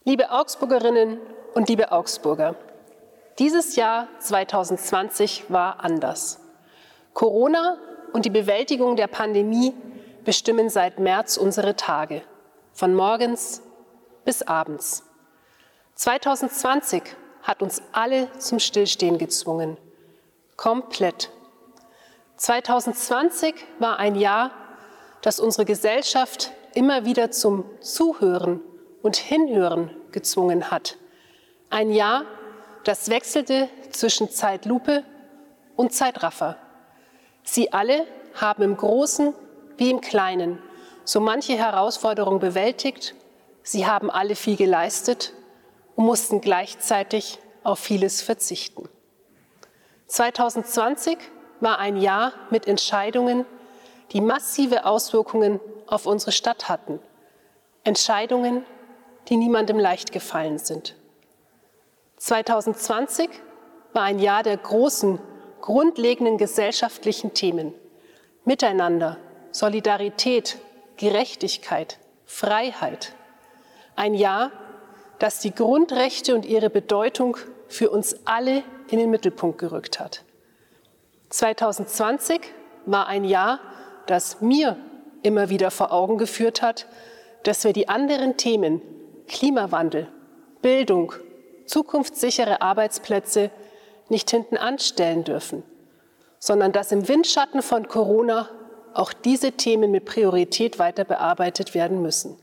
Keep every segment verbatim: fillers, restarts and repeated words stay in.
Liebe Augsburgerinnen und liebe Augsburger, dieses Jahr zweitausendzwanzig war anders. Corona und die Bewältigung der Pandemie bestimmen seit März unsere Tage, von morgens bis abends. zweitausendzwanzig hat uns alle zum Stillstehen gezwungen. Komplett. zweitausendzwanzig war ein Jahr, das unsere Gesellschaft immer wieder zum Zuhören und Hinhören gezwungen hat. Ein Jahr, das wechselte zwischen Zeitlupe und Zeitraffer. Sie alle haben im Großen wie im Kleinen so manche Herausforderung bewältigt. Sie haben alle viel geleistet und mussten gleichzeitig auf vieles verzichten. zweitausendzwanzig war ein Jahr mit Entscheidungen, die massive Auswirkungen auf unsere Stadt hatten. Entscheidungen, die niemandem leicht gefallen sind. zweitausendzwanzig war ein Jahr der großen, grundlegenden gesellschaftlichen Themen. Miteinander, Solidarität, Gerechtigkeit, Freiheit. Ein Jahr, das die Grundrechte und ihre Bedeutung für uns alle in den Mittelpunkt gerückt hat. zweitausendzwanzig war ein Jahr, das mir immer wieder vor Augen geführt hat, dass wir die anderen Themen Klimawandel, Bildung, zukunftssichere Arbeitsplätze nicht hinten anstellen dürfen, sondern dass im Windschatten von Corona auch diese Themen mit Priorität weiter bearbeitet werden müssen.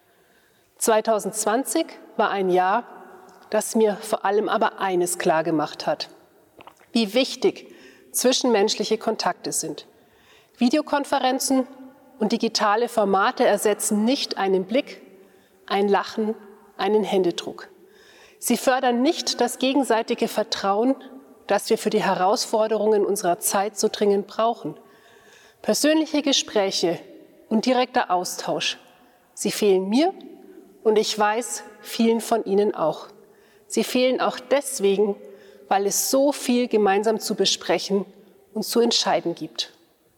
zweitausendzwanzig war ein Jahr, das mir vor allem aber eines klargemacht hat: wie wichtig zwischenmenschliche Kontakte sind. Videokonferenzen und digitale Formate ersetzen nicht einen Blick, ein Lachen, einen Händedruck. Sie fördern nicht das gegenseitige Vertrauen, das wir für die Herausforderungen unserer Zeit so dringend brauchen. Persönliche Gespräche und direkter Austausch, sie fehlen mir und ich weiß, vielen von Ihnen auch. Sie fehlen auch deswegen, weil es so viel gemeinsam zu besprechen und zu entscheiden gibt.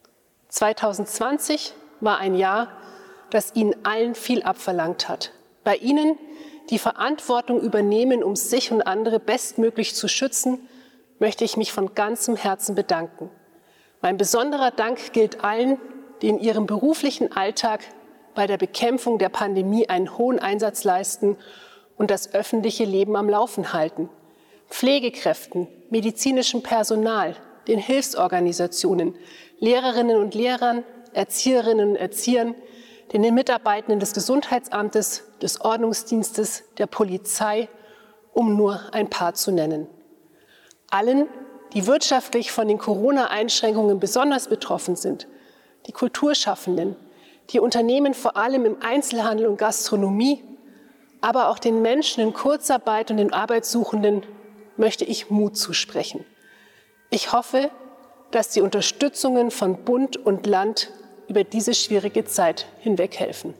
zweitausendzwanzig war ein Jahr, das Ihnen allen viel abverlangt hat. Bei Ihnen, die Verantwortung übernehmen, um sich und andere bestmöglich zu schützen, möchte ich mich von ganzem Herzen bedanken. Mein besonderer Dank gilt allen, die in ihrem beruflichen Alltag bei der Bekämpfung der Pandemie einen hohen Einsatz leisten und das öffentliche Leben am Laufen halten. Pflegekräften, medizinischem Personal, den Hilfsorganisationen, Lehrerinnen und Lehrern, Erzieherinnen und Erziehern, den Mitarbeitenden des Gesundheitsamtes, des Ordnungsdienstes, der Polizei, um nur ein paar zu nennen. Allen, die wirtschaftlich von den Corona-Einschränkungen besonders betroffen sind, die Kulturschaffenden, die Unternehmen vor allem im Einzelhandel und Gastronomie, aber auch den Menschen in Kurzarbeit und den Arbeitssuchenden möchte ich Mut zusprechen. Ich hoffe, dass die Unterstützungen von Bund und Land über diese schwierige Zeit hinweg helfen.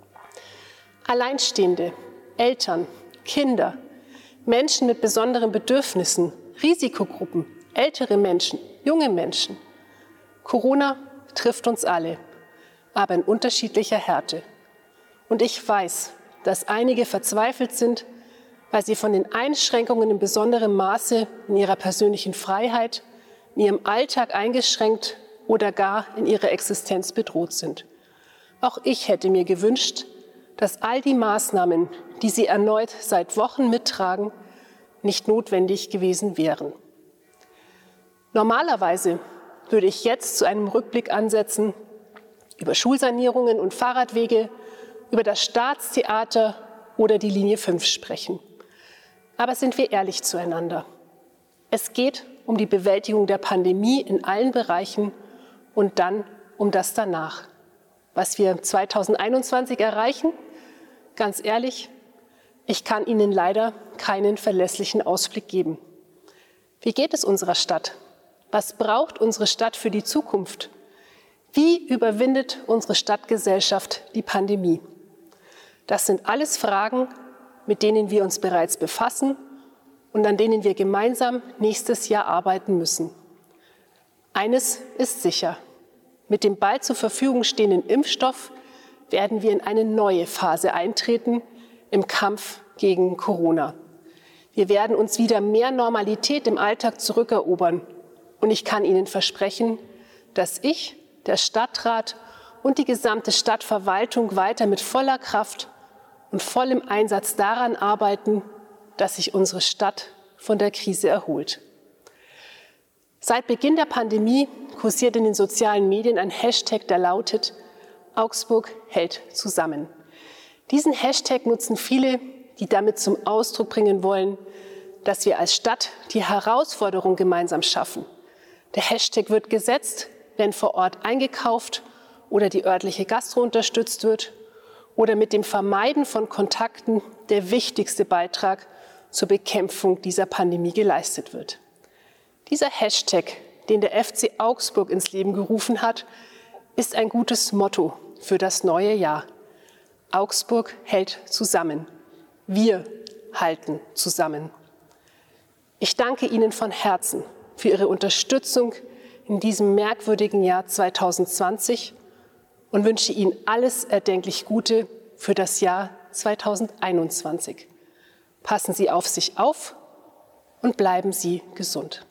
Alleinstehende, Eltern, Kinder, Menschen mit besonderen Bedürfnissen, Risikogruppen, ältere Menschen, junge Menschen. Corona trifft uns alle, aber in unterschiedlicher Härte. Und ich weiß, dass einige verzweifelt sind, weil sie von den Einschränkungen in besonderem Maße in ihrer persönlichen Freiheit, in ihrem Alltag eingeschränkt oder gar in ihrer Existenz bedroht sind. Auch ich hätte mir gewünscht, dass all die Maßnahmen, die Sie erneut seit Wochen mittragen, nicht notwendig gewesen wären. Normalerweise würde ich jetzt zu einem Rückblick ansetzen über Schulsanierungen und Fahrradwege, über das Staatstheater oder die Linie fünf sprechen. Aber sind wir ehrlich zueinander. Es geht um die Bewältigung der Pandemie in allen Bereichen und dann um das danach. Was wir zweitausendeinundzwanzig erreichen, ganz ehrlich, ich kann Ihnen leider keinen verlässlichen Ausblick geben. Wie geht es unserer Stadt? Was braucht unsere Stadt für die Zukunft? Wie überwindet unsere Stadtgesellschaft die Pandemie? Das sind alles Fragen, mit denen wir uns bereits befassen und an denen wir gemeinsam nächstes Jahr arbeiten müssen. Eines ist sicher: Mit dem bald zur Verfügung stehenden Impfstoff werden wir in eine neue Phase eintreten im Kampf gegen Corona. Wir werden uns wieder mehr Normalität im Alltag zurückerobern. Und ich kann Ihnen versprechen, dass ich, der Stadtrat und die gesamte Stadtverwaltung weiter mit voller Kraft und vollem Einsatz daran arbeiten, dass sich unsere Stadt von der Krise erholt. Seit Beginn der Pandemie kursiert in den sozialen Medien ein Hashtag, der lautet: Augsburg hält zusammen. Diesen Hashtag nutzen viele, die damit zum Ausdruck bringen wollen, dass wir als Stadt die Herausforderung gemeinsam schaffen. Der Hashtag wird gesetzt, wenn vor Ort eingekauft oder die örtliche Gastro unterstützt wird oder mit dem Vermeiden von Kontakten der wichtigste Beitrag zur Bekämpfung dieser Pandemie geleistet wird. Dieser Hashtag, den der F C Augsburg ins Leben gerufen hat, ist ein gutes Motto für das neue Jahr. Augsburg hält zusammen. Wir halten zusammen. Ich danke Ihnen von Herzen für Ihre Unterstützung in diesem merkwürdigen Jahr zweitausendzwanzig und wünsche Ihnen alles erdenklich Gute für das Jahr zweitausendeinundzwanzig. Passen Sie auf sich auf und bleiben Sie gesund.